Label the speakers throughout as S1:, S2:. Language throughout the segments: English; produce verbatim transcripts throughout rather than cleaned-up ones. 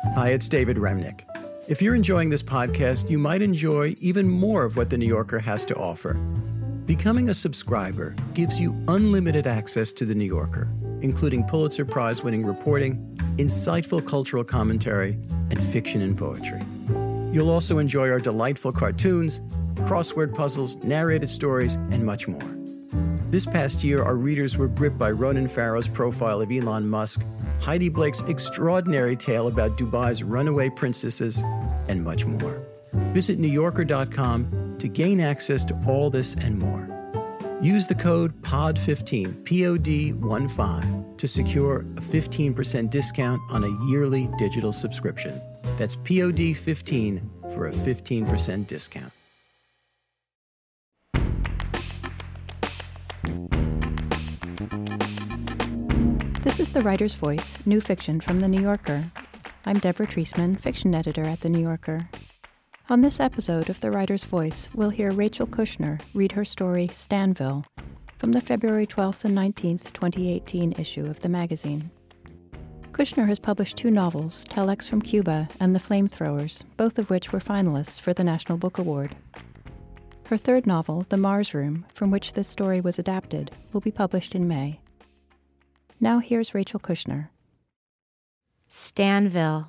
S1: Hi, it's David Remnick. If you're enjoying this podcast, you might enjoy even more of what The New Yorker has to offer. Becoming a subscriber gives you unlimited access to The New Yorker, including Pulitzer Prize-winning reporting, insightful cultural commentary, and fiction and poetry. You'll also enjoy our delightful cartoons, crossword puzzles, narrated stories, and much more. This past year, our readers were gripped by Ronan Farrow's profile of Elon Musk, Heidi Blake's extraordinary tale about Dubai's runaway princesses, and much more. Visit New Yorker dot com to gain access to all this and more. Use the code P O D fifteen, P O D fifteen, to secure a fifteen percent discount on a yearly digital subscription. That's P O D fifteen for a fifteen percent discount.
S2: This is The Writer's Voice, new fiction from The New Yorker. I'm Deborah Treisman, fiction editor at The New Yorker. On this episode of The Writer's Voice, we'll hear Rachel Kushner read her story Stanville from the February twelfth and nineteenth, twenty eighteen issue of the magazine. Kushner has published two novels, Telex from Cuba and The Flamethrowers, both of which were finalists for the National Book Award. Her third novel, The Mars Room, from which this story was adapted, will be published in May. Now here's Rachel Kushner.
S3: Stanville.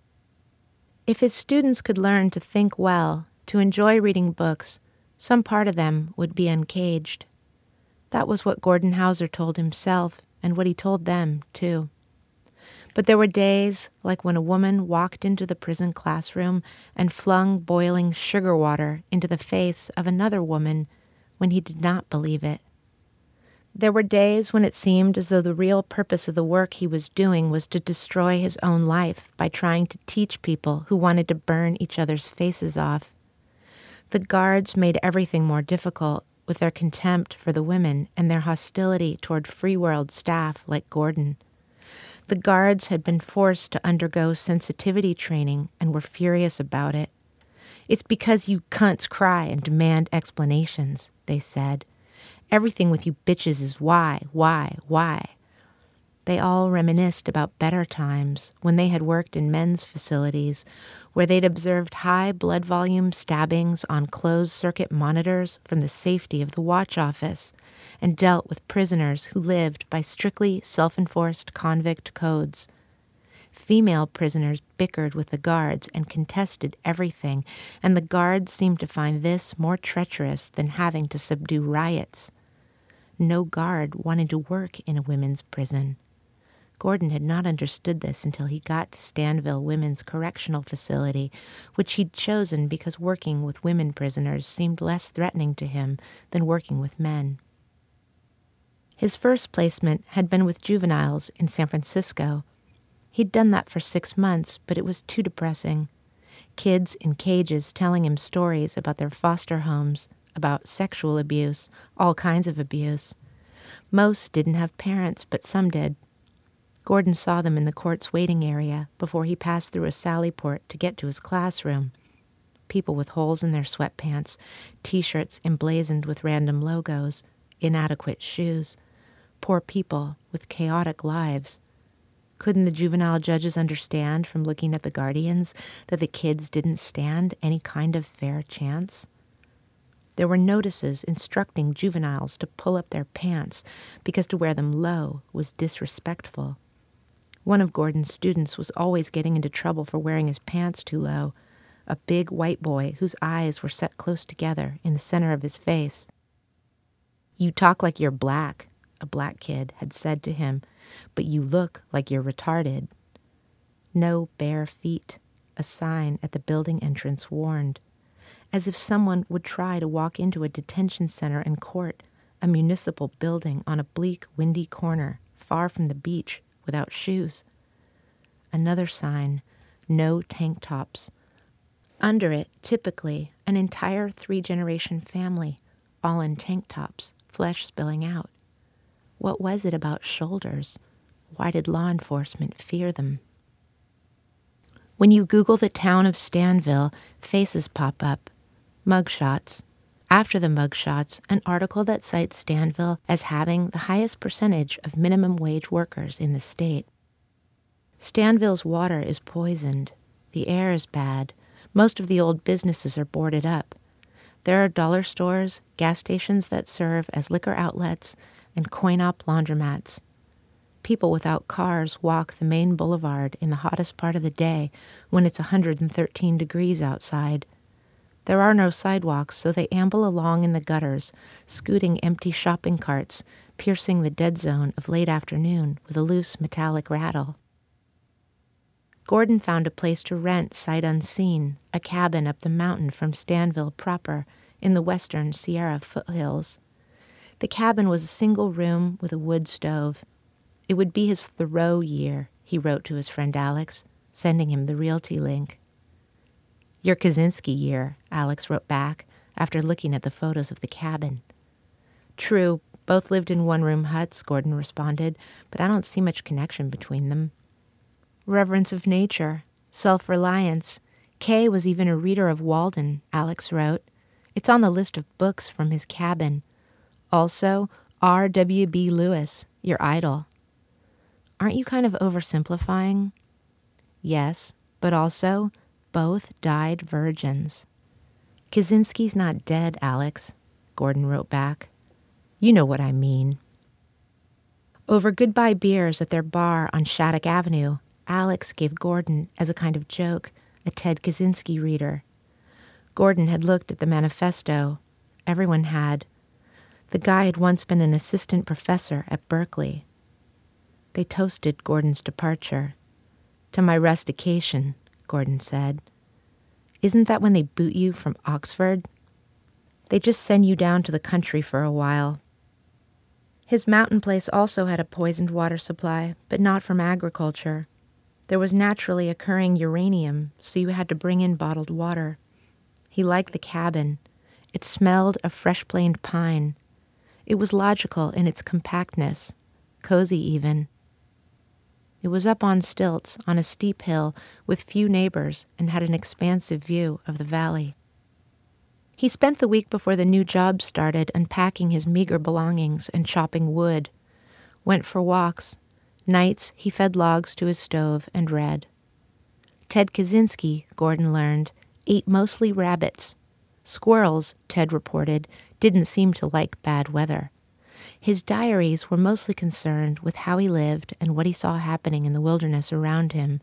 S3: If his students could learn to think well, to enjoy reading books, some part of them would be uncaged. That was what Gordon Hauser told himself, and what he told them, too. But there were days, like when a woman walked into the prison classroom and flung boiling sugar water into the face of another woman, when he did not believe it. There were days when it seemed as though the real purpose of the work he was doing was to destroy his own life by trying to teach people who wanted to burn each other's faces off. The guards made everything more difficult with their contempt for the women and their hostility toward free world staff like Gordon. The guards had been forced to undergo sensitivity training and were furious about it. "It's because you cunts cry and demand explanations," they said. "Everything with you bitches is why, why, why." They all reminisced about better times when they had worked in men's facilities where they'd observed high blood volume stabbings on closed-circuit monitors from the safety of the watch office and dealt with prisoners who lived by strictly self-enforced convict codes. Female prisoners bickered with the guards and contested everything, and the guards seemed to find this more treacherous than having to subdue riots. No guard wanted to work in a women's prison. Gordon had not understood this until he got to Stanville Women's Correctional Facility, which he'd chosen because working with women prisoners seemed less threatening to him than working with men. His first placement had been with juveniles in San Francisco. He'd done that for six months, but it was too depressing. Kids in cages telling him stories about their foster homes, about sexual abuse, all kinds of abuse. Most didn't have parents, but some did. Gordon saw them in the court's waiting area before he passed through a sally port to get to his classroom. People with holes in their sweatpants, T-shirts emblazoned with random logos, inadequate shoes. Poor people with chaotic lives. Couldn't the juvenile judges understand from looking at the guardians that the kids didn't stand any kind of fair chance? There were notices instructing juveniles to pull up their pants because to wear them low was disrespectful. One of Gordon's students was always getting into trouble for wearing his pants too low, a big white boy whose eyes were set close together in the center of his face. "You talk like you're black," a black kid had said to him, "but you look like you're retarded." "No bare feet," a sign at the building entrance warned. As if someone would try to walk into a detention center and court, a municipal building on a bleak, windy corner, far from the beach, without shoes. Another sign, "No tank tops." Under it, typically, an entire three-generation family, all in tank tops, flesh spilling out. What was it about shoulders? Why did law enforcement fear them? When you Google the town of Stanville, faces pop up. Mugshots. After the mugshots, an article that cites Stanville as having the highest percentage of minimum wage workers in the state. Stanville's water is poisoned. The air is bad. Most of the old businesses are boarded up. There are dollar stores, gas stations that serve as liquor outlets, and coin-op laundromats. People without cars walk the main boulevard in the hottest part of the day when it's one hundred thirteen degrees outside. There are no sidewalks, so they amble along in the gutters, scooting empty shopping carts, piercing the dead zone of late afternoon with a loose metallic rattle. Gordon found a place to rent sight unseen, a cabin up the mountain from Stanville proper in the western Sierra foothills. The cabin was a single room with a wood stove. It would be his Thoreau year, he wrote to his friend Alex, sending him the realty link. Your Kaczynski year, Alex wrote back after looking at the photos of the cabin. True, both lived in one-room huts, Gordon responded, but I don't see much connection between them. Reverence of nature, self-reliance. Kay was even a reader of Walden, Alex wrote. It's on the list of books from his cabin. Also, R W B Lewis, your idol. Aren't you kind of oversimplifying? Yes, but also, both died virgins. Kaczynski's not dead, Alex, Gordon wrote back. You know what I mean. Over goodbye beers at their bar on Shattuck Avenue, Alex gave Gordon, as a kind of joke, a Ted Kaczynski reader. Gordon had looked at the manifesto. Everyone had. The guy had once been an assistant professor at Berkeley. They toasted Gordon's departure. To my rustication, Gordon said. Isn't that when they boot you from Oxford? They just send you down to the country for a while. His mountain place also had a poisoned water supply, but not from agriculture. There was naturally occurring uranium, so you had to bring in bottled water. He liked the cabin. It smelled of fresh-planed pine. It was logical in its compactness, cozy even. It was up on stilts on a steep hill with few neighbors and had an expansive view of the valley. He spent the week before the new job started unpacking his meager belongings and chopping wood, went for walks. Nights, he fed logs to his stove and read. Ted Kaczynski, Gordon learned, ate mostly rabbits. Squirrels, Ted reported, didn't seem to like bad weather. His diaries were mostly concerned with how he lived and what he saw happening in the wilderness around him.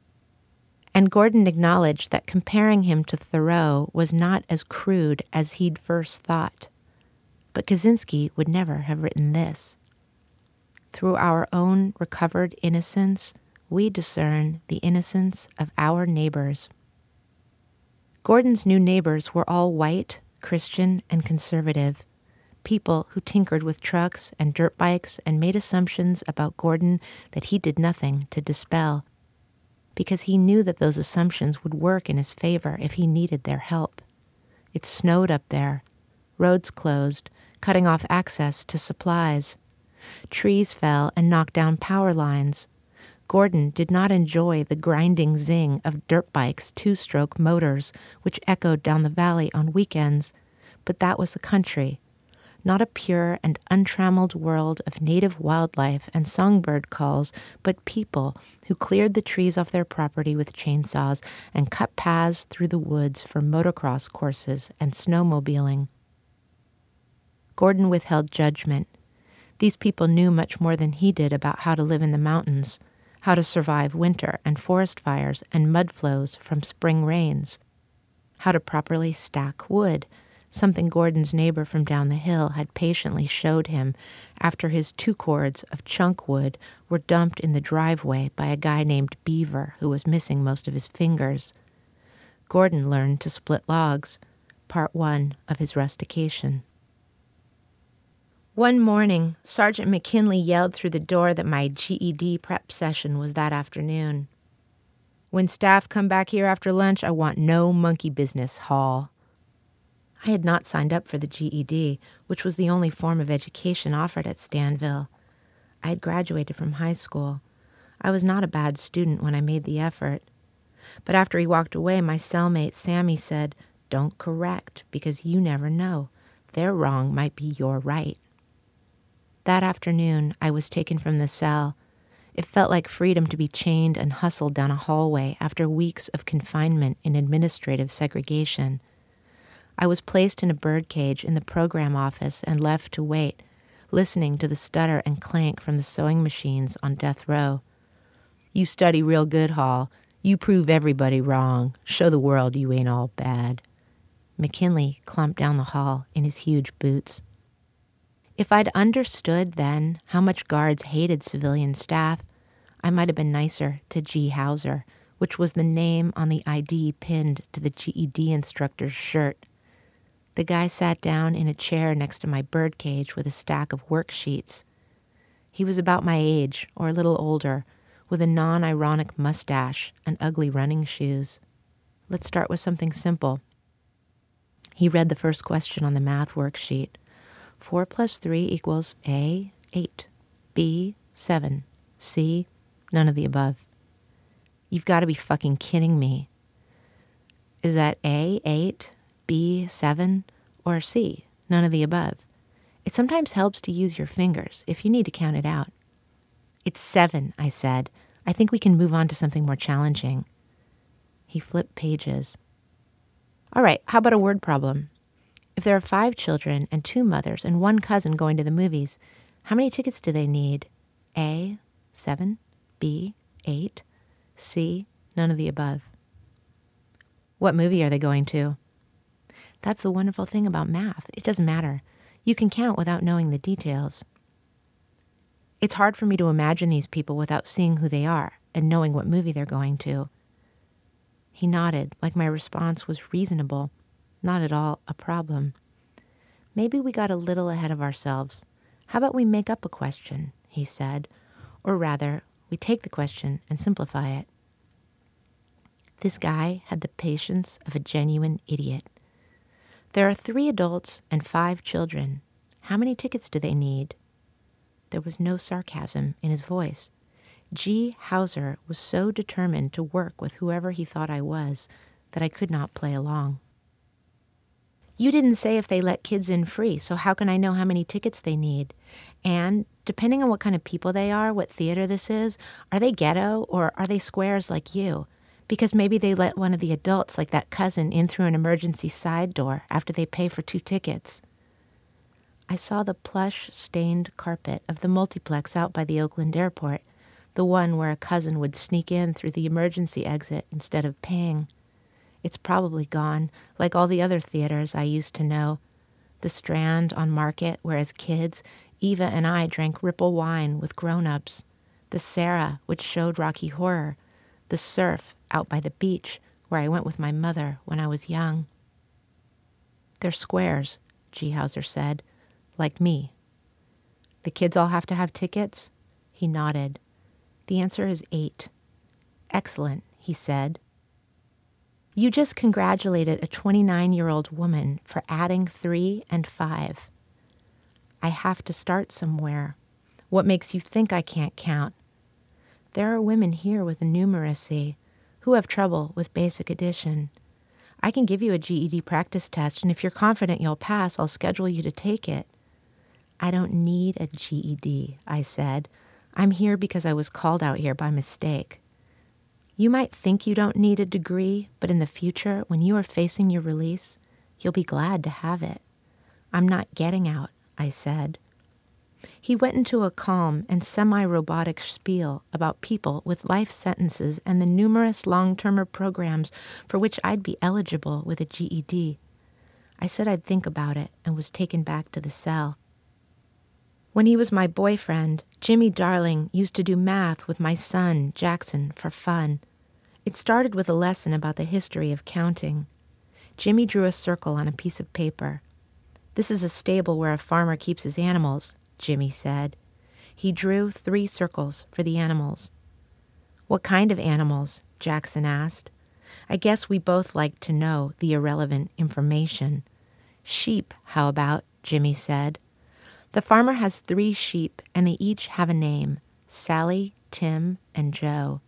S3: And Gordon acknowledged that comparing him to Thoreau was not as crude as he'd first thought. But Kaczynski would never have written this. Through our own recovered innocence, we discern the innocence of our neighbors. Gordon's new neighbors were all white, Christian, and conservative, people who tinkered with trucks and dirt bikes and made assumptions about Gordon that he did nothing to dispel, because he knew that those assumptions would work in his favor if he needed their help. It snowed up there, roads closed, cutting off access to supplies. Trees fell and knocked down power lines. Gordon did not enjoy the grinding zing of dirt bikes' two-stroke motors, which echoed down the valley on weekends, but that was the country, not a pure and untrammeled world of native wildlife and songbird calls, but people who cleared the trees off their property with chainsaws and cut paths through the woods for motocross courses and snowmobiling. Gordon withheld judgment. These people knew much more than he did about how to live in the mountains, how to survive winter and forest fires and mud flows from spring rains, how to properly stack wood, something Gordon's neighbor from down the hill had patiently showed him after his two cords of chunk wood were dumped in the driveway by a guy named Beaver who was missing most of his fingers. Gordon learned to split logs, part one of his rustication. One morning, Sergeant McKinley yelled through the door that my G E D prep session was that afternoon. When staff come back here after lunch, I want no monkey business, Hall. I had not signed up for the G E D, which was the only form of education offered at Stanville. I had graduated from high school. I was not a bad student when I made the effort. But after he walked away, my cellmate Sammy said, "Don't correct, because you never know. Their wrong might be your right." That afternoon, I was taken from the cell. It felt like freedom to be chained and hustled down a hallway after weeks of confinement in administrative segregation. I was placed in a birdcage in the program office and left to wait, listening to the stutter and clank from the sewing machines on death row. You study real good, Hall. You prove everybody wrong. Show the world you ain't all bad. McKinley clumped down the hall in his huge boots. If I'd understood then how much guards hated civilian staff, I might have been nicer to G. Hauser, which was the name on the I D pinned to the G E D instructor's shirt. The guy sat down in a chair next to my birdcage with a stack of worksheets. He was about my age, or a little older, with a non-ironic mustache and ugly running shoes. Let's start with something simple. He read the first question on the math worksheet. Four plus three equals A, eight, B, seven, C, none of the above. You've got to be fucking kidding me. Is that A, eight, B, seven, or C, none of the above? It sometimes helps to use your fingers if you need to count it out. It's seven, I said. I think we can move on to something more challenging. He flipped pages. All right, how about a word problem? If there are five children and two mothers and one cousin going to the movies, how many tickets do they need? A, seven, B, eight, C, none of the above. What movie are they going to? That's the wonderful thing about math. It doesn't matter. You can count without knowing the details. It's hard for me to imagine these people without seeing who they are and knowing what movie they're going to. He nodded, like my response was reasonable, not at all a problem. Maybe we got a little ahead of ourselves. How about we make up a question, he said, or rather, we take the question and simplify it. This guy had the patience of a genuine idiot. There are three adults and five children. How many tickets do they need? There was no sarcasm in his voice. G. Hauser was so determined to work with whoever he thought I was that I could not play along. You didn't say if they let kids in free, so how can I know how many tickets they need? And, depending on what kind of people they are, what theater this is, are they ghetto or are they squares like you? Because maybe they let one of the adults, like that cousin, in through an emergency side door after they pay for two tickets. I saw the plush, stained carpet of the multiplex out by the Oakland airport, the one where a cousin would sneak in through the emergency exit instead of paying. It's probably gone, like all the other theaters I used to know. The Strand on Market, where as kids, Eva and I drank Ripple wine with grown-ups. The Sarah, which showed Rocky Horror. The Surf, out by the beach, where I went with my mother when I was young. They're squares, G. Hauser said, like me. The kids all have to have tickets? He nodded. The answer is eight. Excellent, he said. You just congratulated a twenty-nine-year-old woman for adding three and five. I have to start somewhere. What makes you think I can't count? There are women here with numeracy who have trouble with basic addition. I can give you a G E D practice test, and if you're confident you'll pass, I'll schedule you to take it. I don't need a G E D, I said. I'm here because I was called out here by mistake. You might think you don't need a degree, but in the future, when you are facing your release, you'll be glad to have it. I'm not getting out, I said. He went into a calm and semi-robotic spiel about people with life sentences and the numerous long-termer programs for which I'd be eligible with a G E D. I said I'd think about it and was taken back to the cell. When he was my boyfriend, Jimmy Darling used to do math with my son, Jackson, for fun. It started with a lesson about the history of counting. Jimmy drew a circle on a piece of paper. This is a stable where a farmer keeps his animals, Jimmy said. He drew three circles for the animals. What kind of animals? Jackson asked. I guess we both liked to know the irrelevant information. Sheep, how about? Jimmy said. The farmer has three sheep, and they each have a name, Sally, Tim, and Joe.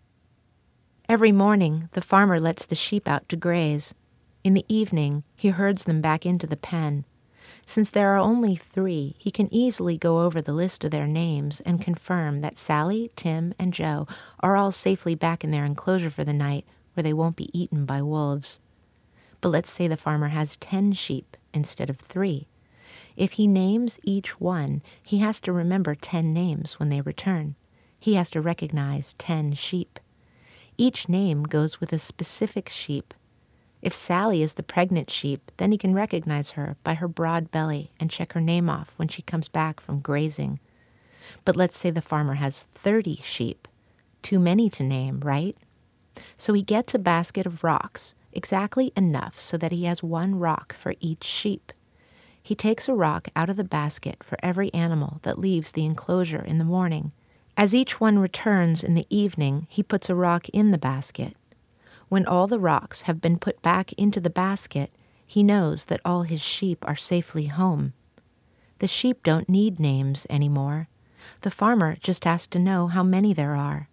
S3: Every morning, the farmer lets the sheep out to graze. In the evening, he herds them back into the pen. Since there are only three, he can easily go over the list of their names and confirm that Sally, Tim, and Joe are all safely back in their enclosure for the night where they won't be eaten by wolves. But let's say the farmer has ten sheep instead of three. If he names each one, he has to remember ten names when they return. He has to recognize ten sheep. Each name goes with a specific sheep. If Sally is the pregnant sheep, then he can recognize her by her broad belly and check her name off when she comes back from grazing. But let's say the farmer has thirty sheep. Too many to name, right? So he gets a basket of rocks, exactly enough so that he has one rock for each sheep. He takes a rock out of the basket for every animal that leaves the enclosure in the morning. As each one returns in the evening, he puts a rock in the basket. When all the rocks have been put back into the basket, he knows that all his sheep are safely home. The sheep don't need names anymore. The farmer just has to know how many there are.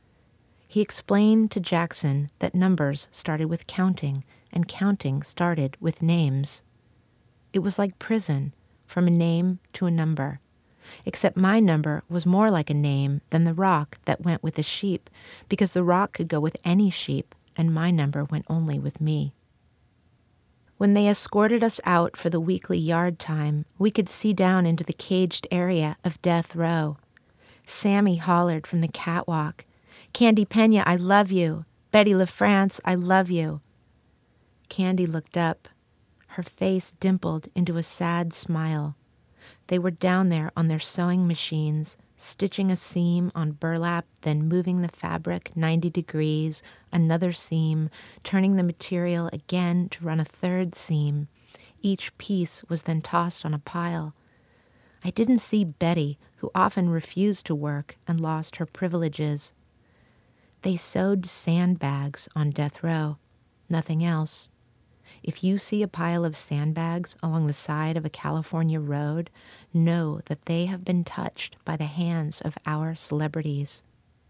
S3: He explained to Jackson that numbers started with counting, and counting started with names. It was like prison, from a name to a number. Except my number was more like a name than the rock that went with the sheep, because the rock could go with any sheep, and my number went only with me. When they escorted us out for the weekly yard time, we could see down into the caged area of death row. Sammy hollered from the catwalk, "Candy Pena, I love you. Betty LaFrance, I love you." Candy looked up. Her face dimpled into a sad smile. They were down there on their sewing machines, stitching a seam on burlap, then moving the fabric ninety degrees, another seam, turning the material again to run a third seam. Each piece was then tossed on a pile. I didn't see Betty, who often refused to work and lost her privileges. They sewed sandbags on death row, nothing else. If you see a pile of sandbags along the side of a California road, know that they have been touched by the hands of our celebrities.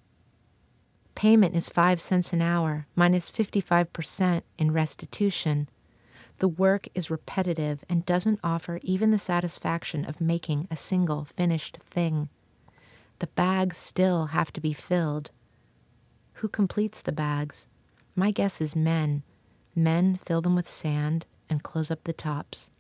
S3: Payment is five cents an hour, minus fifty-five percent in restitution. The work is repetitive and doesn't offer even the satisfaction of making a single finished thing. The bags still have to be filled. Who completes the bags? My guess is men. Men fill them with sand and close up the tops.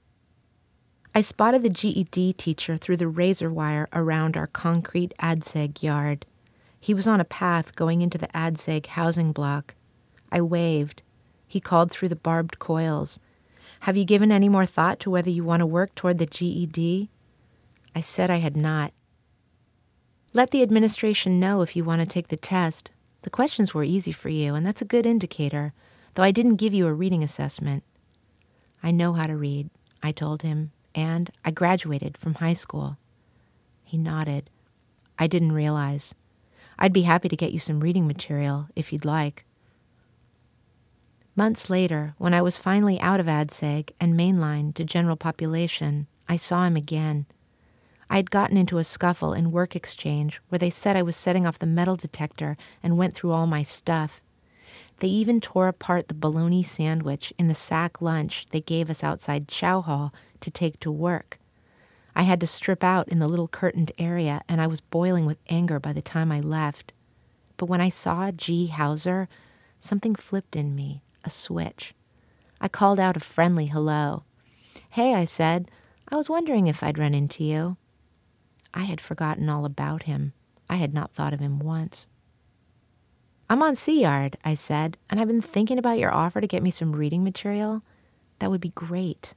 S3: I spotted the G E D teacher through the razor wire around our concrete A D S E G yard. He was on a path going into the A D S E G housing block. I waved. He called through the barbed coils. "Have you given any more thought to whether you want to work toward the G E D?" I said I had not. "Let the administration know if you want to take the test. The questions were easy for you, and that's a good indicator, though I didn't give you a reading assessment." "I know how to read," I told him, "and I graduated from high school." He nodded. "I didn't realize. I'd be happy to get you some reading material, if you'd like." Months later, when I was finally out of A D S E G and mainlined to general population, I saw him again. I had gotten into a scuffle in work exchange where they said I was setting off the metal detector and went through all my stuff. They even tore apart the bologna sandwich in the sack lunch they gave us outside Chow Hall to take to work. I had to strip out in the little curtained area, and I was boiling with anger by the time I left. But when I saw G. Hauser, something flipped in me, a switch. I called out a friendly hello. "Hey," I said, "I was wondering if I'd run into you." I had forgotten all about him. I had not thought of him once. "I'm on C-Yard," I said, "and I've been thinking about your offer to get me some reading material. That would be great."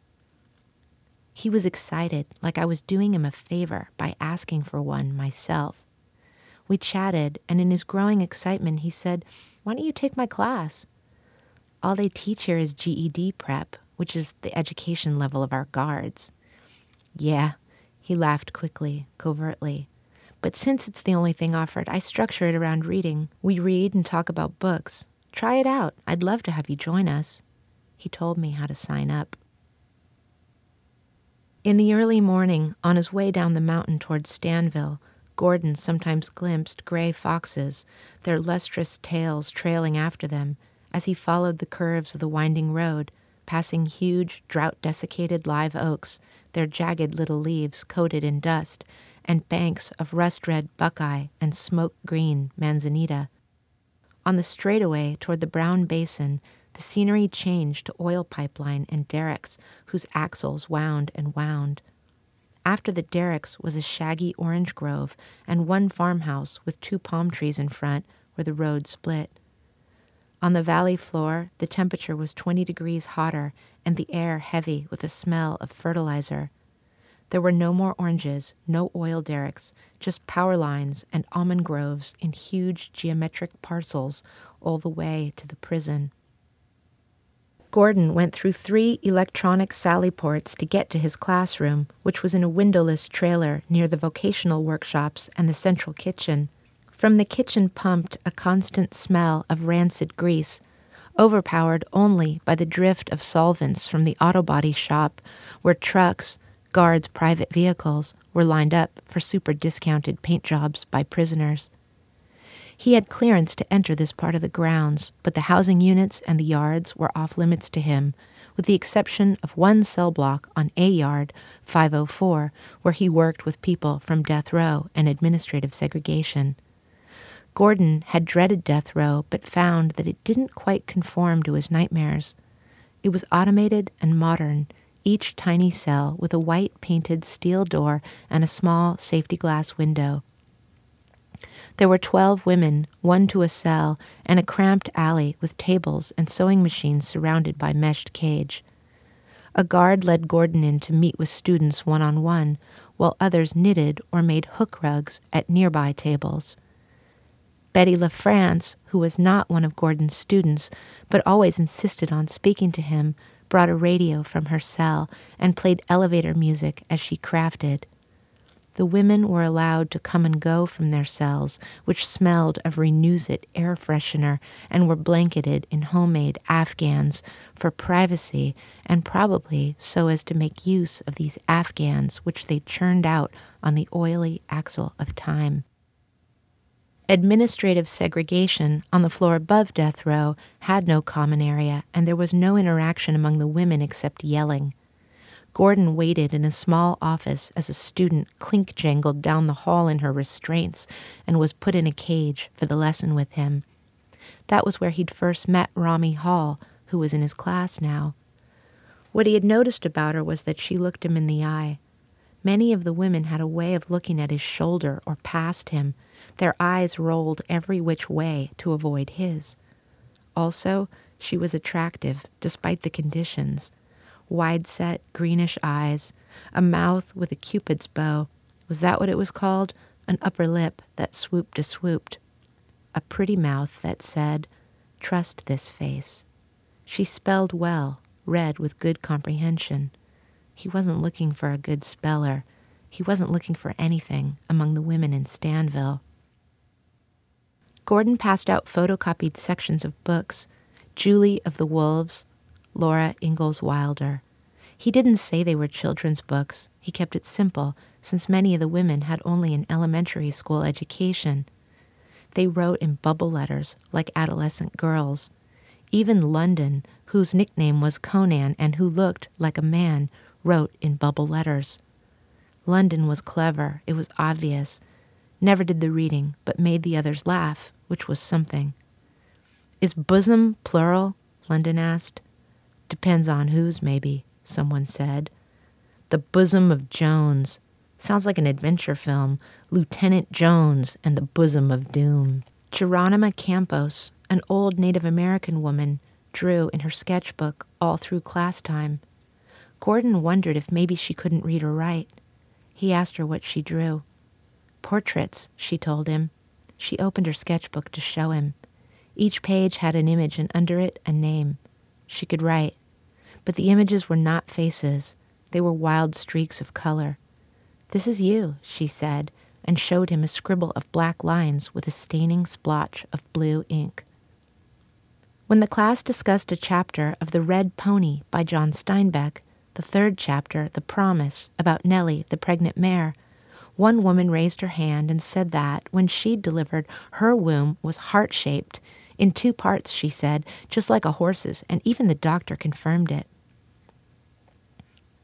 S3: He was excited, like I was doing him a favor by asking for one myself. We chatted, and in his growing excitement, he said, "Why don't you take my class? All they teach here is G E D prep, which is the education level of our guards." "Yeah," he laughed quickly, covertly. "But since it's the only thing offered, I structure it around reading. We read and talk about books. Try it out. I'd love to have you join us." He told me how to sign up. In the early morning, on his way down the mountain toward Stanville, Gordon sometimes glimpsed gray foxes, their lustrous tails trailing after them, as he followed the curves of the winding road, passing huge, drought-desiccated live oaks their jagged little leaves coated in dust, and banks of rust-red buckeye and smoke-green manzanita. On the straightaway toward the brown basin, the scenery changed to oil pipeline and derricks whose axles wound and wound. After the derricks was a shaggy orange grove and one farmhouse with two palm trees in front where the road split. On the valley floor, the temperature was twenty degrees hotter and the air heavy with a smell of fertilizer. There were no more oranges, no oil derricks, just power lines and almond groves in huge geometric parcels all the way to the prison. Gordon went through three electronic sally ports to get to his classroom, which was in a windowless trailer near the vocational workshops and the central kitchen. From the kitchen pumped a constant smell of rancid grease, overpowered only by the drift of solvents from the auto body shop, where trucks, guards' private vehicles, were lined up for super-discounted paint jobs by prisoners. He had clearance to enter this part of the grounds, but the housing units and the yards were off-limits to him, with the exception of one cell block on A Yard, five oh four, where he worked with people from death row and administrative segregation. Gordon had dreaded death row, but found that it didn't quite conform to his nightmares. It was automated and modern, each tiny cell with a white painted steel door and a small safety glass window. There were twelve women, one to a cell, and a cramped alley with tables and sewing machines surrounded by meshed cage. A guard led Gordon in to meet with students one-on-one, while others knitted or made hook rugs at nearby tables. Betty LaFrance, who was not one of Gordon's students, but always insisted on speaking to him, brought a radio from her cell and played elevator music as she crafted. The women were allowed to come and go from their cells, which smelled of Renewsit air freshener, and were blanketed in homemade Afghans for privacy, and probably so as to make use of these Afghans which they churned out on the oily axle of time. Administrative segregation on the floor above death row had no common area, and there was no interaction among the women except yelling. Gordon waited in a small office as a student clink-jangled down the hall in her restraints and was put in a cage for the lesson with him. That was where he'd first met Rami Hall, who was in his class now. What he had noticed about her was that she looked him in the eye. Many of the women had a way of looking at his shoulder or past him. Their eyes rolled every which way to avoid his. Also, she was attractive, despite the conditions. Wide-set, greenish eyes, a mouth with a cupid's bow. Was that what it was called? An upper lip that swooped a swooped. A pretty mouth that said, "Trust this face." She spelled well, read with good comprehension. He wasn't looking for a good speller. He wasn't looking for anything among the women in Stanville. Gordon passed out photocopied sections of books. Julie of the Wolves, Laura Ingalls Wilder. He didn't say they were children's books. He kept it simple, since many of the women had only an elementary school education. They wrote in bubble letters like adolescent girls. Even London, whose nickname was Conan and who looked like a man, wrote in bubble letters. London was clever, it was obvious. Never did the reading, but made the others laugh, which was something. "Is bosom plural?" London asked. "Depends on whose, maybe," someone said. "The Bosom of Jones. Sounds like an adventure film. Lieutenant Jones and the Bosom of Doom." Geronima Campos, an old Native American woman, drew in her sketchbook all through class time. Gordon wondered if maybe she couldn't read or write. He asked her what she drew. Portraits, she told him. She opened her sketchbook to show him. Each page had an image and under it a name. She could write. But the images were not faces. They were wild streaks of color. "This is you," she said, and showed him a scribble of black lines with a staining splotch of blue ink. When the class discussed a chapter of The Red Pony by John Steinbeck, the third chapter, The Promise, about Nellie, the pregnant mare, one woman raised her hand and said that, when she'd delivered, her womb was heart-shaped, in two parts, she said, just like a horse's, and even the doctor confirmed it.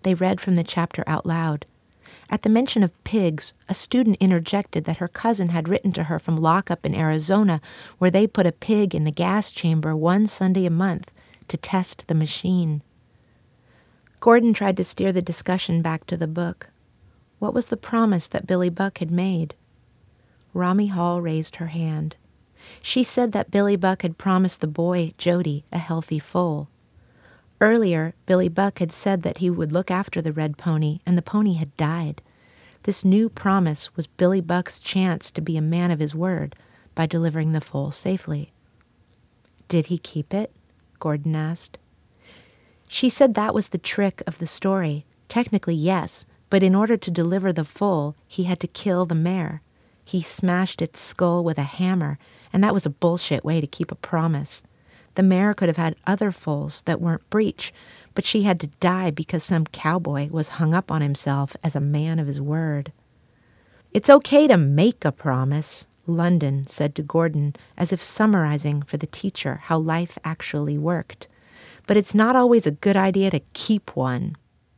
S3: They read from the chapter out loud. At the mention of pigs, a student interjected that her cousin had written to her from lockup in Arizona, where they put a pig in the gas chamber one Sunday a month to test the machine. Gordon tried to steer the discussion back to the book. What was the promise that Billy Buck had made? Rami Hall raised her hand. She said that Billy Buck had promised the boy, Jody, a healthy foal. Earlier, Billy Buck had said that he would look after the red pony, and the pony had died. This new promise was Billy Buck's chance to be a man of his word by delivering the foal safely. Did he keep it? Gordon asked. She said that was the trick of the story. Technically, yes, but in order to deliver the foal, he had to kill the mare. He smashed its skull with a hammer, and that was a bullshit way to keep a promise. The mare could have had other foals that weren't breech, but she had to die because some cowboy was hung up on himself as a man of his word. It's okay to make a promise, London said to Gordon, as if summarizing for the teacher how life actually worked. But it's not always a good idea to keep one.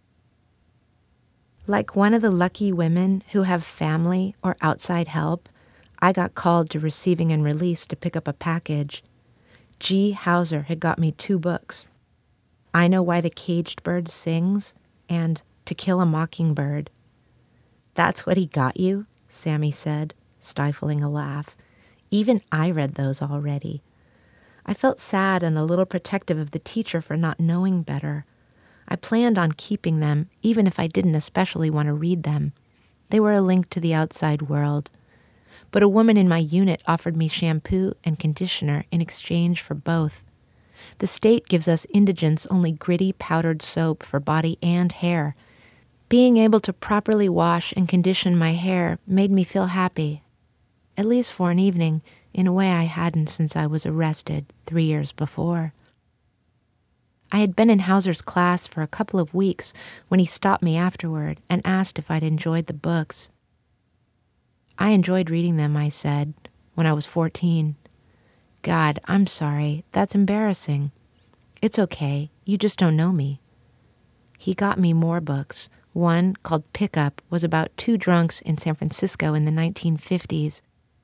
S3: Like one of the lucky women who have family or outside help, I got called to Receiving and Release to pick up a package. G. Hauser had got me two books. I Know Why the Caged Bird Sings and To Kill a Mockingbird. That's what he got you? Sammy said, stifling a laugh. Even I read those already. I felt sad and a little protective of the teacher for not knowing better. I planned on keeping them, even if I didn't especially want to read them. They were a link to the outside world. But a woman in my unit offered me shampoo and conditioner in exchange for both. The state gives us indigents only gritty powdered soap for body and hair. Being able to properly wash and condition my hair made me feel happy, at least for an evening, in a way I hadn't since I was arrested three years before. I had been in Hauser's class for a couple of weeks when he stopped me afterward and asked if I'd enjoyed the books. I enjoyed reading them, I said, when I was fourteen. God, I'm sorry. That's embarrassing. It's okay. You just don't know me. He got me more books. One, called Pickup, was about two drunks in San Francisco in the nineteen fifties.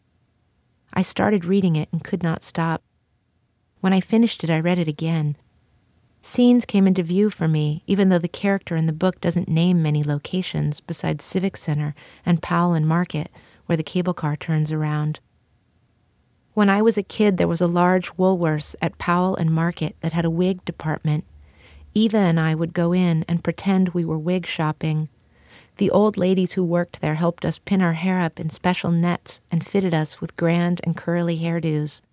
S3: I started reading it and could not stop. When I finished it, I read it again. Scenes came into view for me, even though the character in the book doesn't name many locations besides Civic Center and Powell and Market, where the cable car turns around. When I was a kid, there was a large Woolworths at Powell and Market that had a wig department. Eva and I would go in and pretend we were wig shopping. The old ladies who worked there helped us pin our hair up in special nets and fitted us with grand and curly hairdos.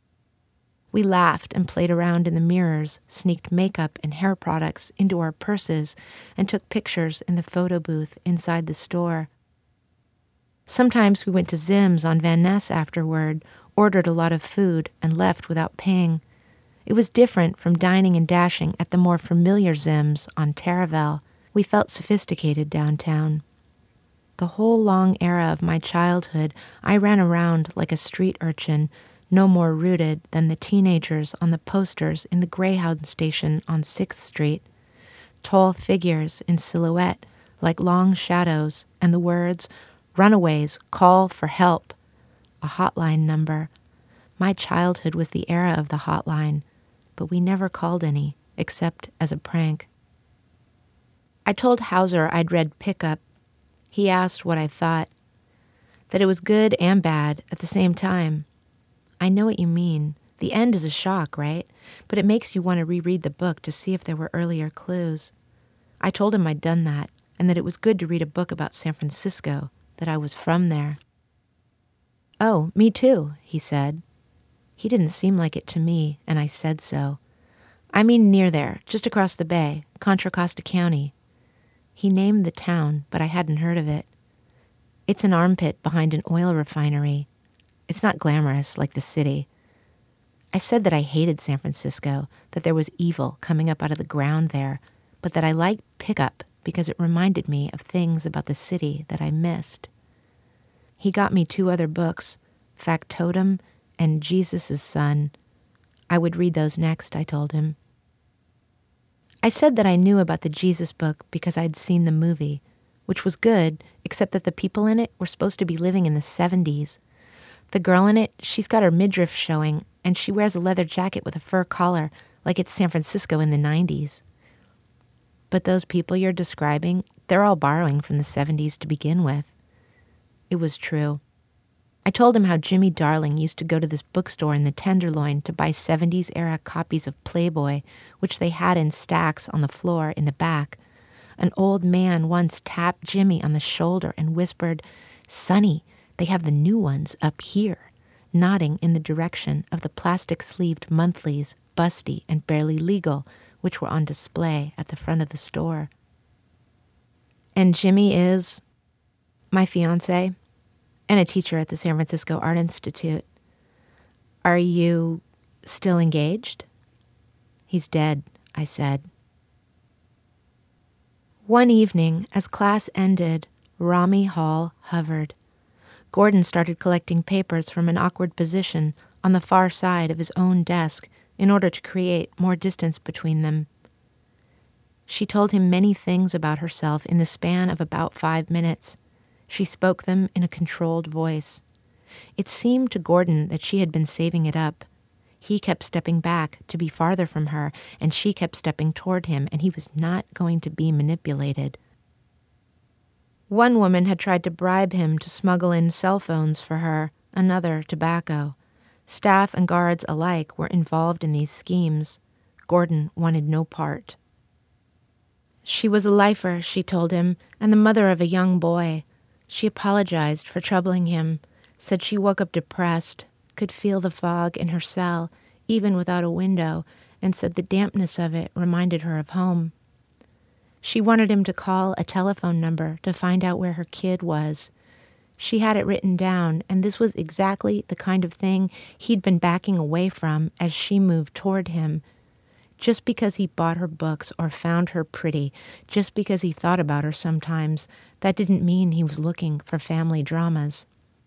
S3: We laughed and played around in the mirrors, sneaked makeup and hair products into our purses, and took pictures in the photo booth inside the store. Sometimes we went to Zim's on Van Ness afterward, ordered a lot of food, and left without paying. It was different from dining and dashing at the more familiar Zim's on Taraval. We felt sophisticated downtown. The whole long era of my childhood, I ran around like a street urchin, no more rooted than the teenagers on the posters in the Greyhound station on sixth Street. Tall figures in silhouette, like long shadows, and the words, "Runaways, call for help," a hotline number. My childhood was the era of the hotline, but we never called any, except as a prank. I told Hauser I'd read Pickup. He asked what I thought. That it was good and bad at the same time. I know what you mean. The end is a shock, right? But it makes you want to reread the book to see if there were earlier clues. I told him I'd done that, and that it was good to read a book about San Francisco, that I was from there. Oh, me too, he said. He didn't seem like it to me, and I said so. I mean near there, just across the bay, Contra Costa County. He named the town, but I hadn't heard of it. It's an armpit behind an oil refinery. It's not glamorous like the city. I said that I hated San Francisco, that there was evil coming up out of the ground there, but that I liked Pickup because it reminded me of things about the city that I missed. He got me two other books, Factotum and Jesus' Son. I would read those next, I told him. I said that I knew about the Jesus book because I'd seen the movie, which was good, except that the people in it were supposed to be living in the seventies. The girl in it, she's got her midriff showing, and she wears a leather jacket with a fur collar, like it's San Francisco in the nineties. But those people you're describing, they're all borrowing from the seventies to begin with. It was true. I told him how Jimmy Darling used to go to this bookstore in the Tenderloin to buy seventies-era copies of Playboy, which they had in stacks on the floor in the back. An old man once tapped Jimmy on the shoulder and whispered, "Sonny, they have the new ones up here," nodding in the direction of the plastic-sleeved monthlies, Busty and Barely Legal, which were on display at the front of the store. And Jimmy is my fiancé and a teacher at the San Francisco Art Institute. Are you still engaged? He's dead, I said. One evening, as class ended, Rami Hall hovered. Gordon started collecting papers from an awkward position on the far side of his own desk in order to create more distance between them. She told him many things about herself in the span of about five minutes. She spoke them in a controlled voice. It seemed to Gordon that she had been saving it up. He kept stepping back to be farther from her, and she kept stepping toward him, and he was not going to be manipulated. One woman had tried to bribe him to smuggle in cell phones for her, another tobacco. Staff and guards alike were involved in these schemes. Gordon wanted no part. She was a lifer, she told him, and the mother of a young boy. She apologized for troubling him, said she woke up depressed, could feel the fog in her cell, even without a window, and said the dampness of it reminded her of home. She wanted him to call a telephone number to find out where her kid was. She had it written down, and this was exactly the kind of thing he'd been backing away from as she moved toward him. Just because he bought her books or found her pretty, just because he thought about her sometimes, that didn't mean he was looking for family dramas.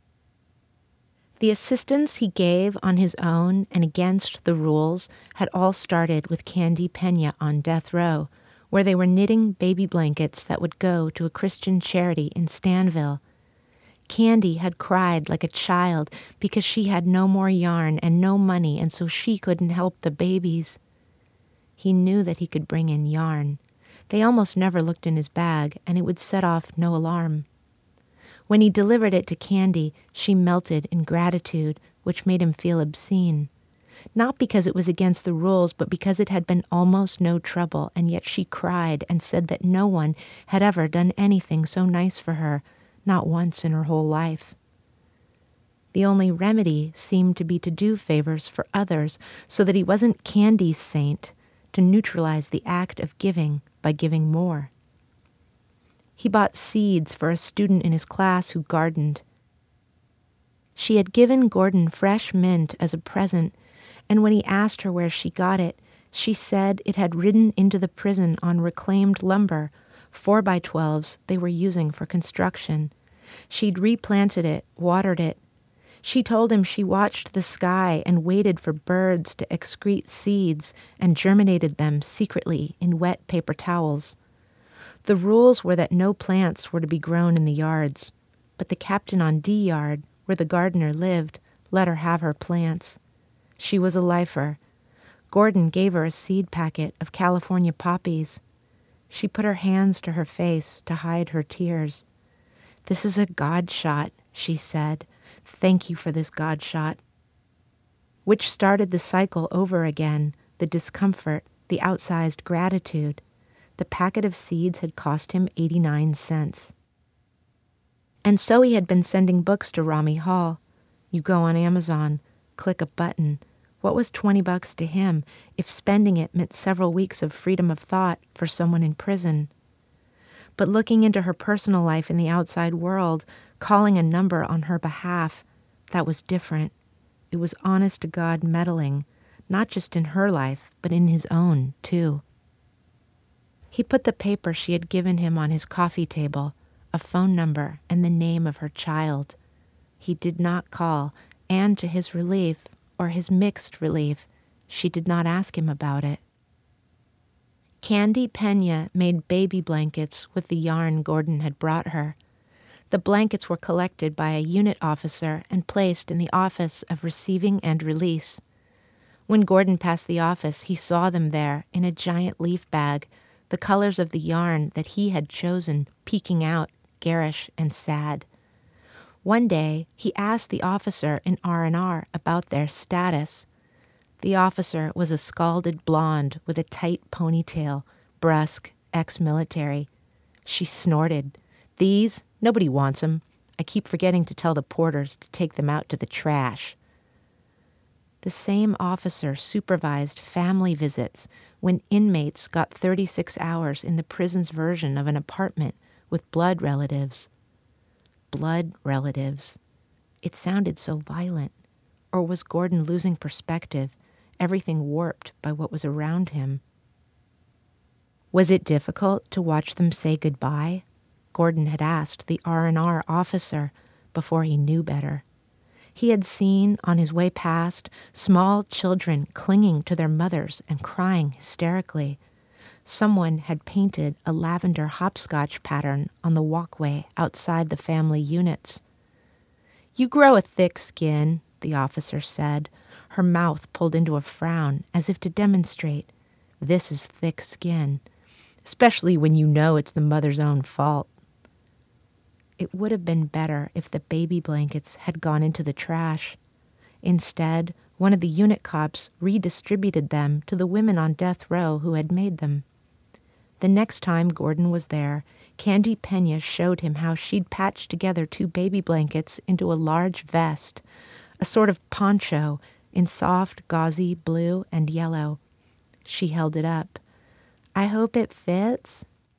S3: The assistance he gave on his own and against the rules had all started with Candy Pena on death row, where they were knitting baby blankets that would go to a Christian charity in Stanville. Candy had cried like a child because she had no more yarn and no money, and so she couldn't help the babies. He knew that he could bring in yarn. They almost never looked in his bag, and it would set off no alarm. When he delivered it to Candy, she melted in gratitude, which made him feel obscene. Not because it was against the rules, but because it had been almost no trouble, and yet she cried and said that no one had ever done anything so nice for her, not once in her whole life. The only remedy seemed to be to do favors for others, so that he wasn't Candy's saint, to neutralize the act of giving by giving more. He bought seeds for a student in his class who gardened. She had given Gordon fresh mint as a present, and when he asked her where she got it, she said it had ridden into the prison on reclaimed lumber, four by twelves they were using for construction. She'd replanted it, watered it. She told him she watched the sky and waited for birds to excrete seeds and germinated them secretly in wet paper towels. The rules were that no plants were to be grown in the yards, but the captain on D Yard, where the gardener lived, let her have her plants. She was a lifer. Gordon gave her a seed packet of California poppies. She put her hands to her face to hide her tears. "This is a God shot," she said. "Thank you for this God shot." Which started the cycle over again, the discomfort, the outsized gratitude. The packet of seeds had cost him eighty-nine cents. And so he had been sending books to Rami Hall. You go on Amazon, click a button. What was twenty bucks to him if spending it meant several weeks of freedom of thought for someone in prison? But looking into her personal life in the outside world, calling a number on her behalf, that was different. It was honest-to-God meddling, not just in her life, but in his own, too. He put the paper she had given him on his coffee table, a phone number and the name of her child. He did not call, and to his relief, or his mixed relief, she did not ask him about it. Candy Pena made baby blankets with the yarn Gordon had brought her. The blankets were collected by a unit officer and placed in the office of receiving and release. When Gordon passed the office, he saw them there in a giant leaf bag, the colors of the yarn that he had chosen peeking out, garish and sad. One day, he asked the officer in R and R about their status. The officer was a scalded blonde with a tight ponytail, brusque, ex-military. She snorted. "These? Nobody wants 'em. I keep forgetting to tell the porters to take them out to the trash." The same officer supervised family visits when inmates got thirty-six hours in the prison's version of an apartment with blood relatives. Blood relatives. It sounded so violent. Or was Gordon losing perspective, everything warped by what was around him? Was it difficult to watch them say goodbye? Gordon had asked the R and R officer before he knew better. He had seen, on his way past, small children clinging to their mothers and crying hysterically. Someone had painted a lavender hopscotch pattern on the walkway outside the family units. "You grow a thick skin," the officer said, her mouth pulled into a frown as if to demonstrate, "This is thick skin, especially when you know it's the mother's own fault." It would have been better if the baby blankets had gone into the trash. Instead, one of the unit cops redistributed them to the women on death row who had made them. The next time Gordon was there, Candy Pena showed him how she'd patched together two baby blankets into a large vest, a sort of poncho in soft, gauzy blue and yellow. She held it up. "I hope it fits."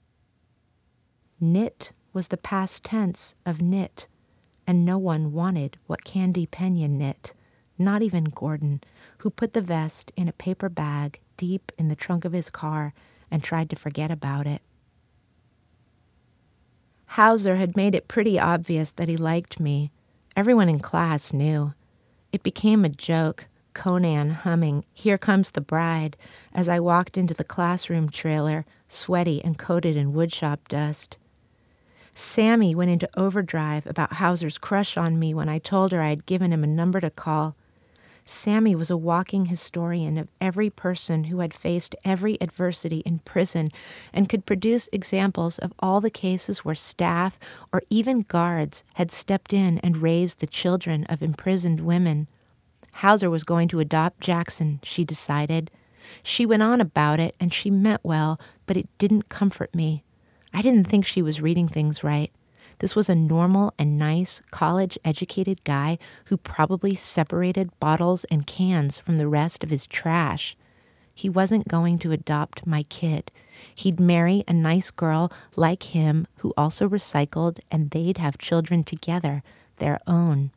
S3: Knit was the past tense of knit, and no one wanted what Candy Pena knit, not even Gordon, who put the vest in a paper bag deep in the trunk of his car and tried to forget about it. Hauser had made it pretty obvious that he liked me. Everyone in class knew. It became a joke, Conan humming "Here Comes the Bride" as I walked into the classroom trailer, sweaty and coated in woodshop dust. Sammy went into overdrive about Hauser's crush on me when I told her I had given him a number to call. Sammy was a walking historian of every person who had faced every adversity in prison and could produce examples of all the cases where staff or even guards had stepped in and raised the children of imprisoned women. Hauser was going to adopt Jackson, she decided. She went on about it, and she meant well, but it didn't comfort me. I didn't think she was reading things right. This was a normal and nice, college-educated guy who probably separated bottles and cans from the rest of his trash. He wasn't going to adopt my kid. He'd marry a nice girl like him who also recycled, and they'd have children together, their own.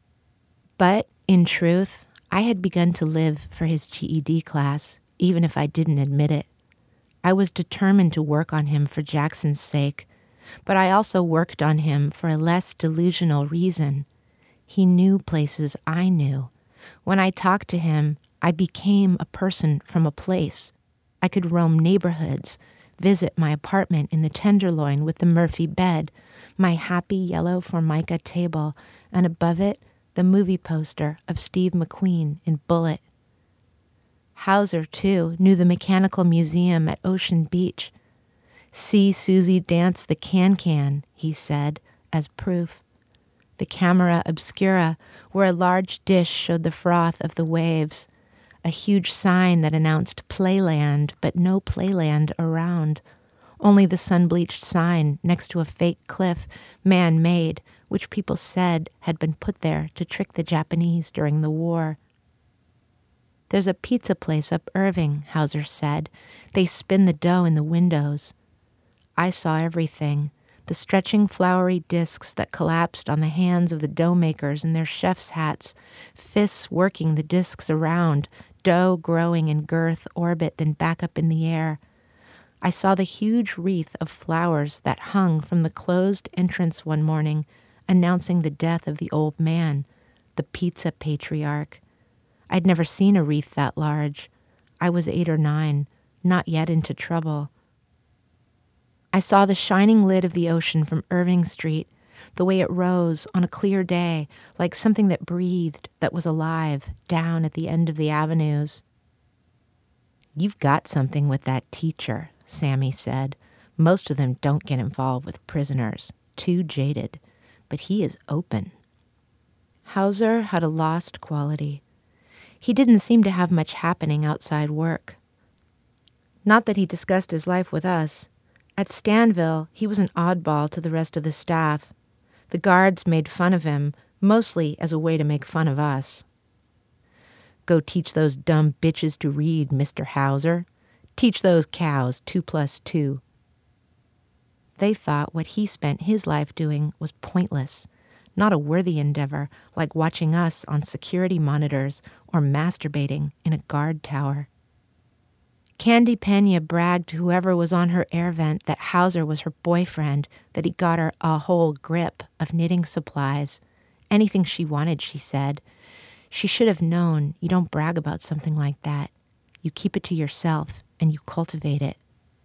S3: But, in truth, I had begun to live for his G E D class, even if I didn't admit it. I was determined to work on him for Jackson's sake, but I also worked on him for a less delusional reason. He knew places I knew. When I talked to him, I became a person from a place. I could roam neighborhoods, visit my apartment in the Tenderloin with the Murphy bed, my happy yellow Formica table, and above it, the movie poster of Steve McQueen in Bullitt. Hauser, too, knew the Mechanical Museum at Ocean Beach. "See Susie dance the can-can," he said, as proof. The camera obscura, where a large dish showed the froth of the waves, a huge sign that announced Playland, but no Playland around, only the sun-bleached sign next to a fake cliff, man-made, which people said had been put there to trick the Japanese during the war. "There's a pizza place up Irving," Hauser said. "They spin the dough in the windows." I saw everything, the stretching flowery discs that collapsed on the hands of the dough makers in their chef's hats, fists working the discs around, dough growing in girth, orbit, then back up in the air. I saw the huge wreath of flowers that hung from the closed entrance one morning, announcing the death of the old man, the pizza patriarch. I'd never seen a wreath that large. I was eight or nine. not yet into trouble. I saw the shining lid of the ocean from Irving Street, the way it rose on a clear day, like something that breathed, that was alive, down at the end of the avenues. "You've got something with that teacher," Sammy said. "Most of them don't get involved with prisoners. Too jaded. But he is open." Hauser had a lost quality. He didn't seem to have much happening outside work. Not that he discussed his life with us. At Stanville, he was an oddball to the rest of the staff. The guards made fun of him, mostly as a way to make fun of us. "Go teach those dumb bitches to read, Mister Hauser. Teach those cows two plus two." They thought what he spent his life doing was pointless, not a worthy endeavor like watching us on security monitors or masturbating in a guard tower. Candy Pena bragged to whoever was on her air vent that Hauser was her boyfriend, that he got her a whole grip of knitting supplies. Anything she wanted, she said. She should have known you don't brag about something like that. You keep it to yourself and you cultivate it.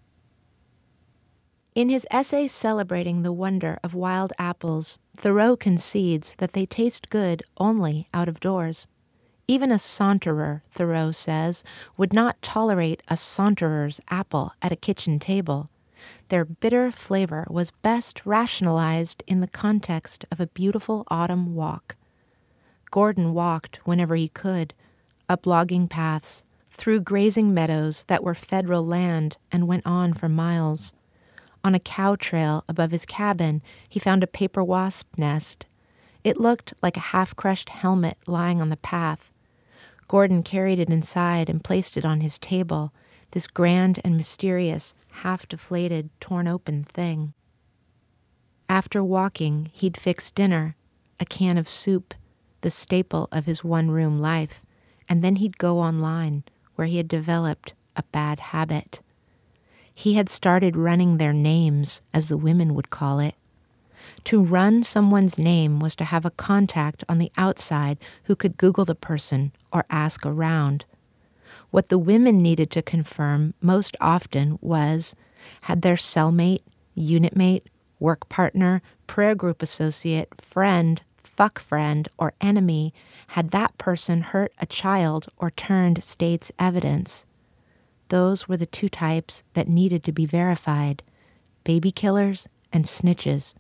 S3: In his essay celebrating the wonder of wild apples, Thoreau concedes that they taste good only out of doors. Even a saunterer, Thoreau says, would not tolerate a saunterer's apple at a kitchen table. Their bitter flavor was best rationalized in the context of a beautiful autumn walk. Gordon walked whenever he could, up logging paths, through grazing meadows that were federal land, and went on for miles. On a cow trail above his cabin, he found a paper wasp nest. It looked like a half-crushed helmet lying on the path. Gordon carried it inside and placed it on his table, this grand and mysterious, half-deflated, torn-open thing. After walking, he'd fix dinner, a can of soup, the staple of his one-room life, and then he'd go online, where he had developed a bad habit. He had started running their names, as the women would call it. To run someone's name was to have a contact on the outside who could Google the person or ask around. What the women needed to confirm most often was, had their cellmate, unit mate, work partner, prayer group associate, friend, fuck friend, or enemy, had that person hurt a child or turned state's evidence. Those were the two types that needed to be verified, baby killers and snitches.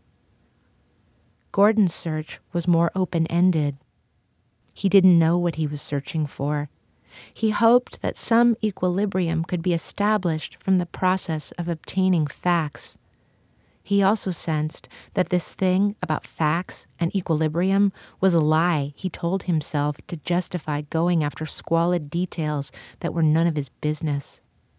S3: Gordon's search was more open-ended. He didn't know what he was searching for. He hoped that some equilibrium could be established from the process of obtaining facts. He also sensed that this thing about facts and equilibrium was a lie he told himself to justify going after squalid details that were none of his business.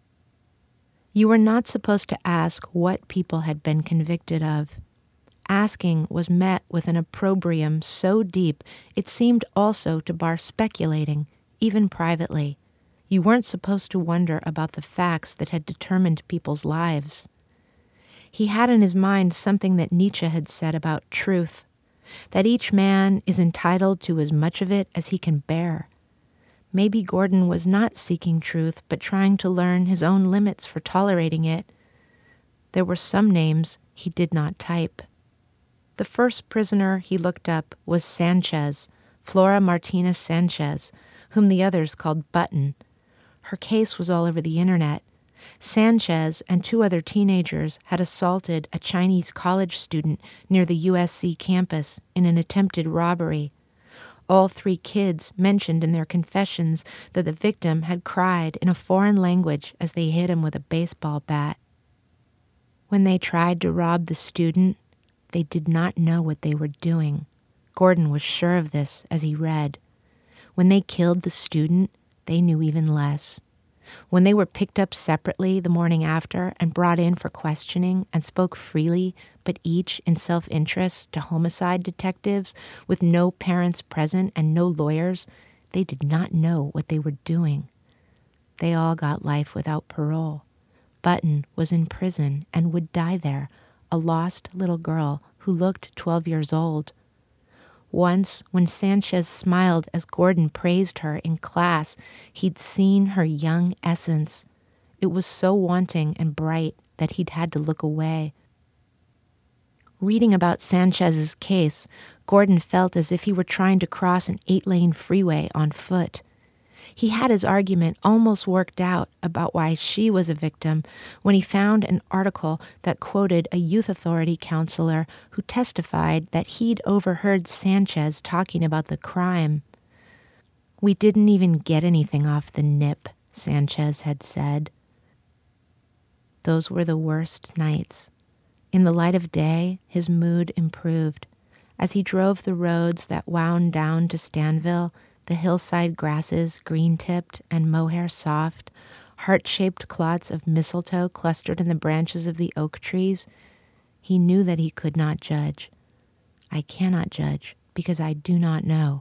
S3: You were not supposed to ask what people had been convicted of. Asking was met with an opprobrium so deep it seemed also to bar speculating, even privately. You weren't supposed to wonder about the facts that had determined people's lives. He had in his mind something that Nietzsche had said about truth, that each man is entitled to as much of it as he can bear. Maybe Gordon was not seeking truth, but trying to learn his own limits for tolerating it. There were some names he did not type. The first prisoner he looked up was Sanchez, Flora Martinez Sanchez, whom the others called Button. Her case was all over the internet. Sanchez and two other teenagers had assaulted a Chinese college student near the U S C campus in an attempted robbery. All three kids mentioned in their confessions that the victim had cried in a foreign language as they hit him with a baseball bat. When they tried to rob the student, they did not know what they were doing. Gordon was sure of this as he read. When they killed the student, they knew even less. When they were picked up separately the morning after and brought in for questioning and spoke freely, but each in self-interest, to homicide detectives with no parents present and no lawyers, they did not know what they were doing. They all got life without parole. Button was in prison and would die there, a lost little girl who looked twelve years old. Once, when Sanchez smiled as Gordon praised her in class, he'd seen her young essence. It was so wanting and bright that he'd had to look away. Reading about Sanchez's case, Gordon felt as if he were trying to cross an eight-lane freeway on foot. He had his argument almost worked out about why she was a victim when he found an article that quoted a youth authority counselor who testified that he'd overheard Sanchez talking about the crime. "We didn't even get anything off the nip," Sanchez had said. Those were the worst nights. In the light of day, his mood improved. As he drove the roads that wound down to Stanville, the hillside grasses green-tipped and mohair soft, heart-shaped clots of mistletoe clustered in the branches of the oak trees, he knew that he could not judge. I cannot judge because I do not know.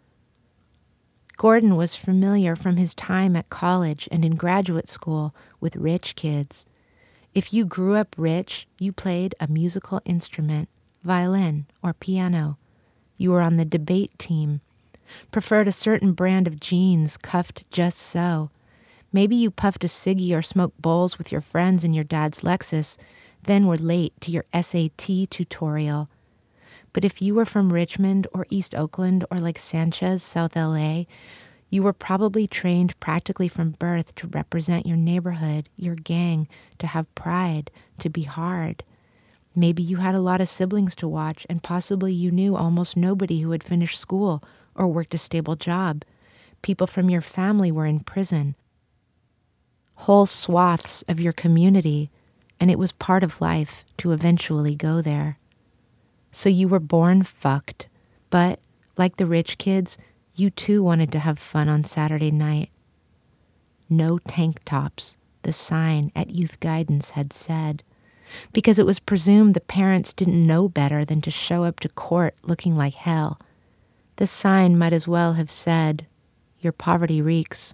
S3: Gordon was familiar from his time at college and in graduate school with rich kids. If you grew up rich, you played a musical instrument, violin or piano. You were on the debate team, preferred a certain brand of jeans cuffed just so. Maybe you puffed a ciggy or smoked bowls with your friends in your dad's Lexus, then were late to your S A T tutorial. But if you were from Richmond or East Oakland or like Sanchez, South L A, you were probably trained practically from birth to represent your neighborhood, your gang, to have pride, to be hard. Maybe you had a lot of siblings to watch, and possibly you knew almost nobody who had finished school or worked a stable job. People from your family were in prison. Whole swaths of your community, and it was part of life to eventually go there. So you were born fucked, but, like the rich kids, you too wanted to have fun on Saturday night. No tank tops, the sign at youth guidance had said, because it was presumed the parents didn't know better than to show up to court looking like hell. The sign might as well have said, "Your poverty reeks."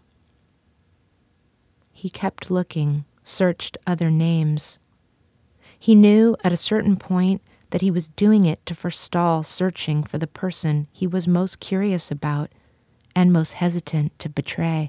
S3: He kept looking, searched other names. He knew at a certain point that he was doing it to forestall searching for the person he was most curious about and most hesitant to betray.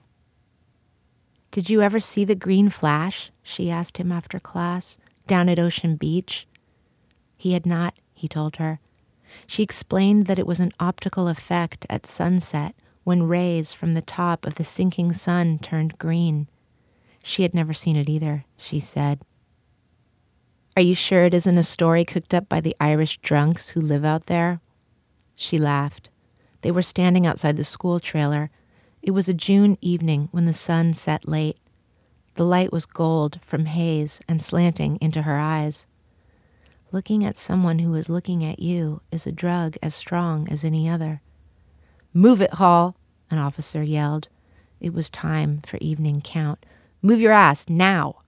S3: "Did you ever see the green flash?" she asked him after class, down at Ocean Beach. He had not, he told her. She explained that it was an optical effect at sunset when rays from the top of the sinking sun turned green. She had never seen it either, she said. "Are you sure it isn't a story cooked up by the Irish drunks who live out there?" She laughed. They were standing outside the school trailer. It was a June evening when the sun set late. The light was gold from haze and slanting into her eyes. Looking at someone who is looking at you is a drug as strong as any other. "Move it, Hall," an officer yelled. It was time for evening count. "Move your ass, now!"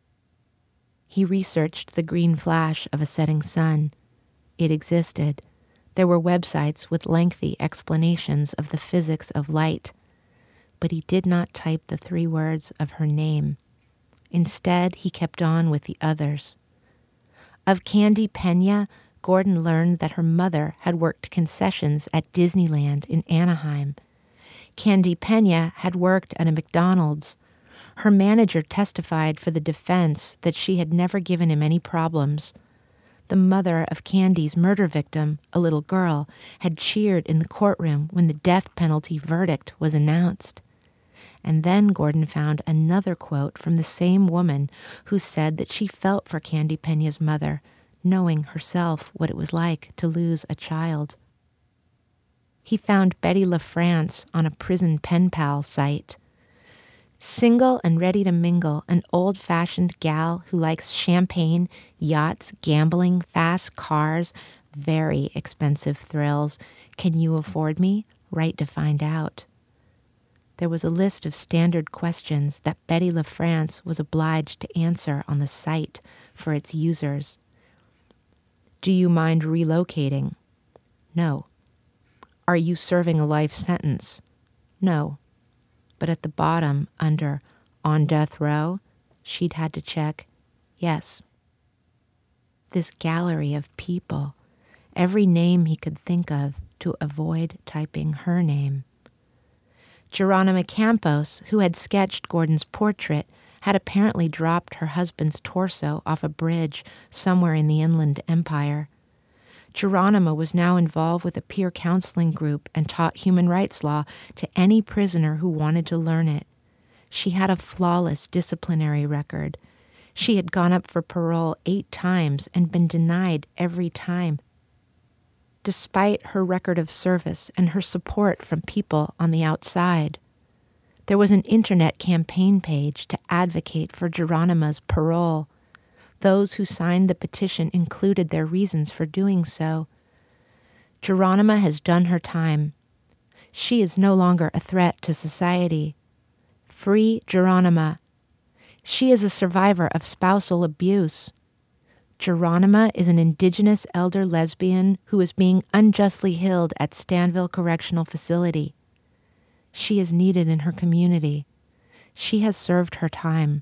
S3: He researched the green flash of a setting sun. It existed. There were websites with lengthy explanations of the physics of light. But he did not type the three words of her name. Instead, he kept on with the others. Of Candy Pena, Gordon learned that her mother had worked concessions at Disneyland in Anaheim. Candy Pena had worked at a McDonald's. Her manager testified for the defense that she had never given him any problems. The mother of Candy's murder victim, a little girl, had cheered in the courtroom when the death penalty verdict was announced. And then Gordon found another quote from the same woman who said that she felt for Candy Pena's mother, knowing herself what it was like to lose a child. He found Betty LaFrance on a prison pen pal site. Single and ready to mingle, an old-fashioned gal who likes champagne, yachts, gambling, fast cars, very expensive thrills. Can you afford me? Write to find out. There was a list of standard questions that Betty LaFrance was obliged to answer on the site for its users. Do you mind relocating? No. Are you serving a life sentence? No. But at the bottom, under on death row, she'd had to check yes. This gallery of people, every name he could think of to avoid typing her name. Geronima Campos, who had sketched Gordon's portrait, had apparently dropped her husband's torso off a bridge somewhere in the Inland Empire. Geronima was now involved with a peer counseling group and taught human rights law to any prisoner who wanted to learn it. She had a flawless disciplinary record. She had gone up for parole eight times and been denied every time. Despite her record of service and her support from people on the outside, there was an internet campaign page to advocate for Geronima's parole. Those who signed the petition included their reasons for doing so. Geronima has done her time. She is no longer a threat to society. Free Geronima. She is a survivor of spousal abuse. Geronima is an indigenous elder lesbian who is being unjustly held at Stanville Correctional Facility. She is needed in her community. She has served her time.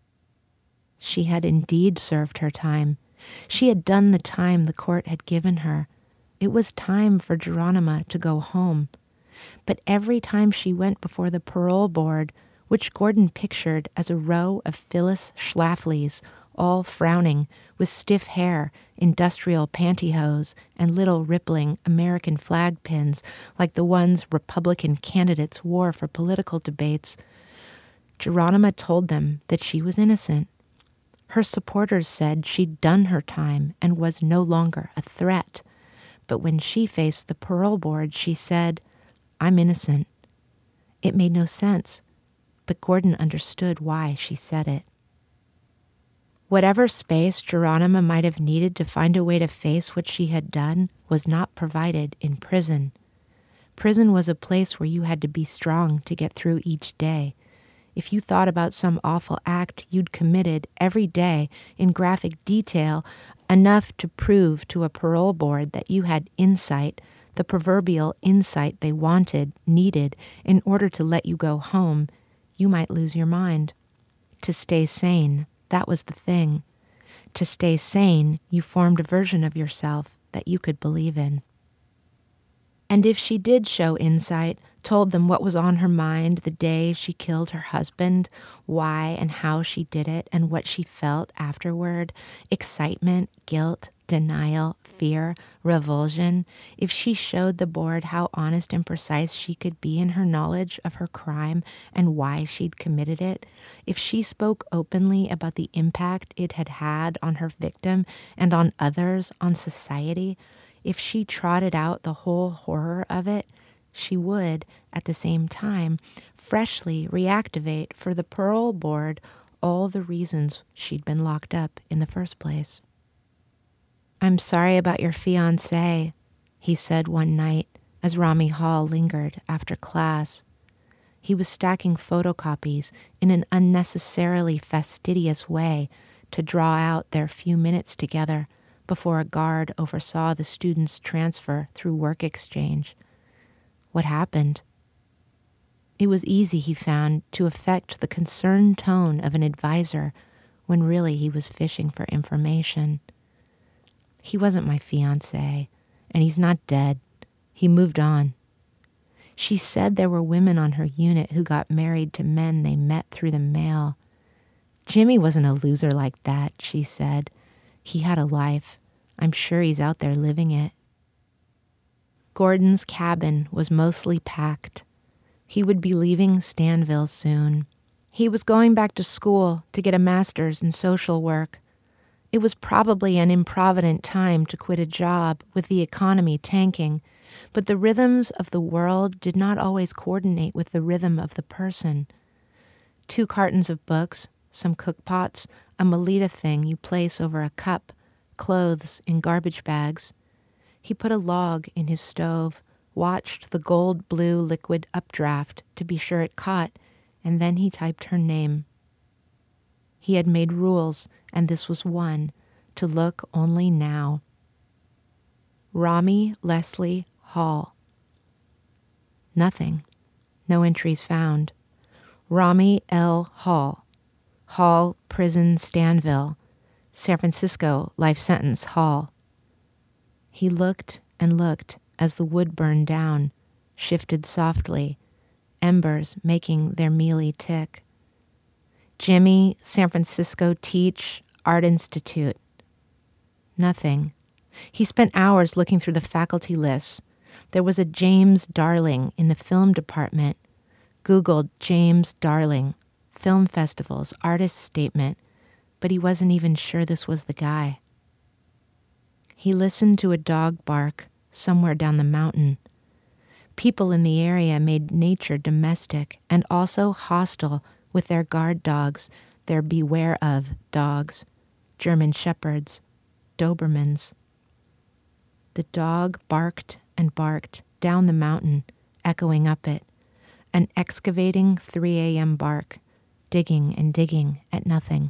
S3: She had indeed served her time. She had done the time the court had given her. It was time for Geronima to go home. But every time she went before the parole board, which Gordon pictured as a row of Phyllis Schlaflys, all frowning, with stiff hair, industrial pantyhose, and little rippling American flag pins like the ones Republican candidates wore for political debates, Geronima told them that she was innocent. Her supporters said she'd done her time and was no longer a threat. But when she faced the parole board, she said, "I'm innocent." It made no sense, but Gordon understood why she said it. Whatever space Geronima might have needed to find a way to face what she had done was not provided in prison. Prison was a place where you had to be strong to get through each day. If you thought about some awful act you'd committed every day in graphic detail, enough to prove to a parole board that you had insight, the proverbial insight they wanted, needed, in order to let you go home, you might lose your mind. To stay sane, that was the thing. To stay sane, you formed a version of yourself that you could believe in. And if she did show insight, told them what was on her mind the day she killed her husband, why and how she did it, and what she felt afterward, excitement, guilt, denial, fear, revulsion, if she showed the board how honest and precise she could be in her knowledge of her crime and why she'd committed it, if she spoke openly about the impact it had had on her victim and on others, on society, if she trotted out the whole horror of it, she would, at the same time, freshly reactivate for the parole board all the reasons she'd been locked up in the first place. "I'm sorry about your fiancé," he said one night as Rami Hall lingered after class. He was stacking photocopies in an unnecessarily fastidious way to draw out their few minutes together before a guard oversaw the student's transfer through work exchange. What happened? It was easy, he found, to affect the concerned tone of an advisor when really he was fishing for information. He wasn't my fiancé, and he's not dead. He moved on. She said there were women on her unit who got married to men they met through the mail. Jimmy wasn't a loser like that, she said. He had a life. I'm sure he's out there living it. Gordon's cabin was mostly packed. He would be leaving Stanville soon. He was going back to school to get a master's in social work. It was probably an improvident time to quit a job with the economy tanking, but the rhythms of the world did not always coordinate with the rhythm of the person. Two cartons of books, some cookpots, a Melita thing you place over a cup, clothes in garbage bags. He put a log in his stove, watched the gold-blue liquid updraft to be sure it caught, and then he typed her name. He had made rules, and this was one, to look only now. Rami Leslie Hall. Nothing. No entries found. Rami L. Hall. Hall, Prison, Stanville. San Francisco, life sentence, Hall. He looked and looked as the wood burned down, shifted softly, embers making their mealy tick. Jimmy, San Francisco Teach, Art Institute. Nothing. He spent hours looking through the faculty lists. There was a James Darling in the film department. Googled James Darling, film festivals, artist statement, but he wasn't even sure this was the guy. He listened to a dog bark somewhere down the mountain. People in the area made nature domestic and also hostile with their guard dogs, their beware of dogs, German shepherds, Dobermans. The dog barked and barked down the mountain, echoing up it, an excavating three a.m. bark, digging and digging at nothing.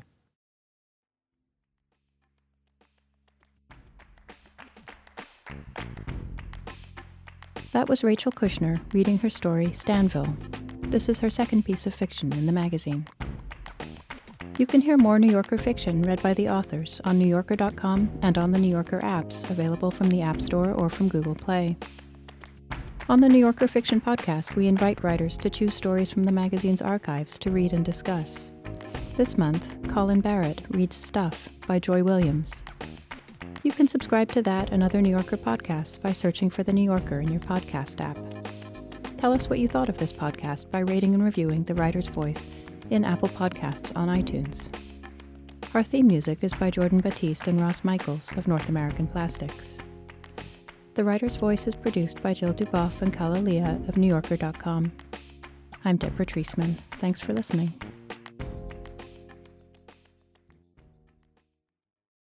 S2: That was Rachel Kushner reading her story, Stanville. This is her second piece of fiction in the magazine. You can hear more New Yorker fiction read by the authors on New Yorker dot com and on the New Yorker apps, available from the App Store or from Google Play. On the New Yorker Fiction Podcast, we invite writers to choose stories from the magazine's archives to read and discuss. This month, Colin Barrett reads Stuff by Joy Williams. You can subscribe to that and other New Yorker podcasts by searching for The New Yorker in your podcast app. Tell us what you thought of this podcast by rating and reviewing The Writer's Voice in Apple Podcasts on iTunes. Our theme music is by Jordan Batiste and Ross Michaels of North American Plastics. The Writer's Voice is produced by Jill Duboff and Kala Leah of New Yorker dot com. I'm Deborah Treisman. Thanks for listening.